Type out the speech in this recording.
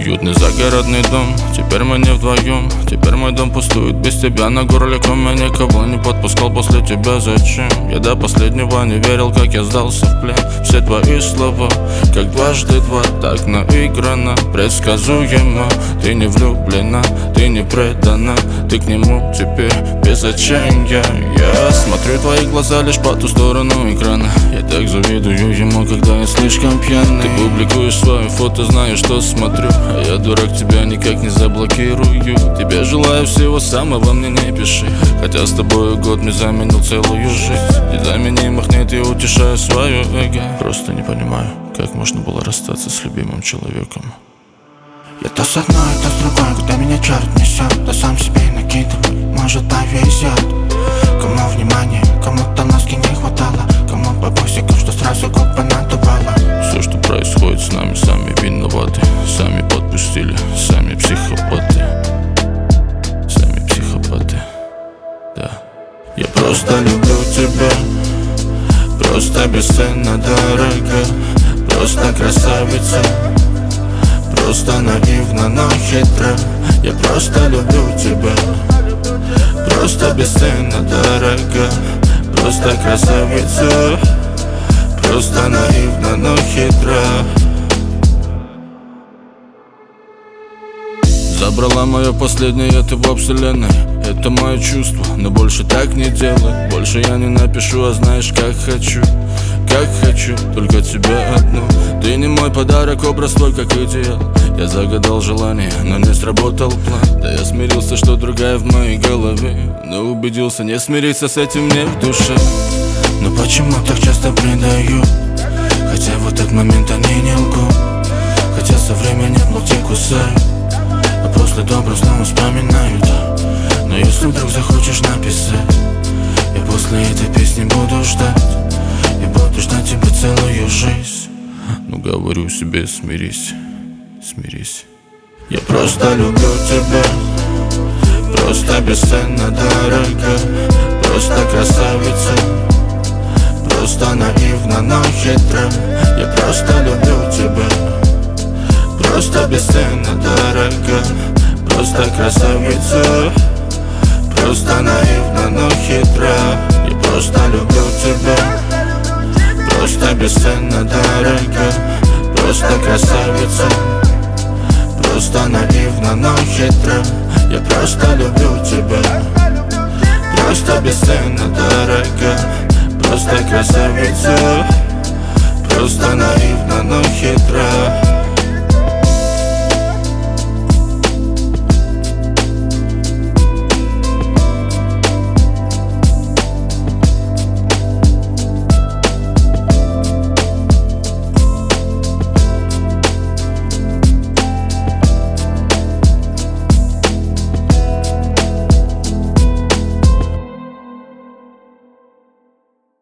Уютный загородный дом, теперь мы не вдвоем. Теперь мой дом пустует без тебя на горле ком. Я никого не подпускал после тебя, зачем? Я до последнего не верил, как я сдался в плен. Все твои слова, как дважды два, так наиграно, предсказуемо. Ты не влюблена, ты не предана, ты к нему теперь без отчаяния. Я смотрю твои глаза лишь по ту сторону экрана. Я так завидую ему, когда я слишком пьяный. Ты публикуешь свое фото, знаешь, что смотрю, а я, дурак, тебя никак не заблокирую. Тебе желаю всего самого, мне не пиши, хотя с тобой год мне заменил целую жизнь. Незаменимых нет, я утешаю свое эго. Просто не понимаю, как можно было расстаться с любимым человеком. Я то с одной, то с другой, куда меня черт несет, то сам себе накидываю, может повезет. Кому внимание, кому-то носки не хватало, кому бабосиков, что сразу губ понадувало. Все, что происходит с нами, сами виноваты, сами подпустили, сами психопаты. Сами психопаты, да. Я просто люблю тебя, просто бесценно дорого, просто красавица, просто наивно, но хитро. Я просто люблю тебя, просто бесценно дорого, просто красавица, просто наивно, но хитро. Забрала мое последнее, ты во вселенной. Это мое чувство, но больше так не делай. Больше я не напишу, а знаешь, как хочу. Как хочу, только тебя одну. Ты не мой подарок, образ твой как идеал. Я загадал желание, но не сработал план. Да я смирился, что другая в моей голове, но убедился, не смириться с этим мне в душе. Но почему так часто предаю, хотя в этот момент они не лгут, хотя со временем локти кусают, а после добрых снова вспоминают. Но если вдруг захочешь написать, я после этой песни буду ждать. Я буду ждать тебя целую жизнь. Ну говорю себе, смирись, смирись. Я просто люблю тебя, просто бесценно дорого, просто красавица, просто наивно, но хитро. Я просто люблю тебя, просто бесценно дорого, просто красавица, просто наивно, но хитро. Я просто люблю тебя, просто бесценно дорого, просто красавица, просто наивно, но хитро. Я просто люблю тебя, просто бесценно дорого, просто красавица, просто наивно, но хитро.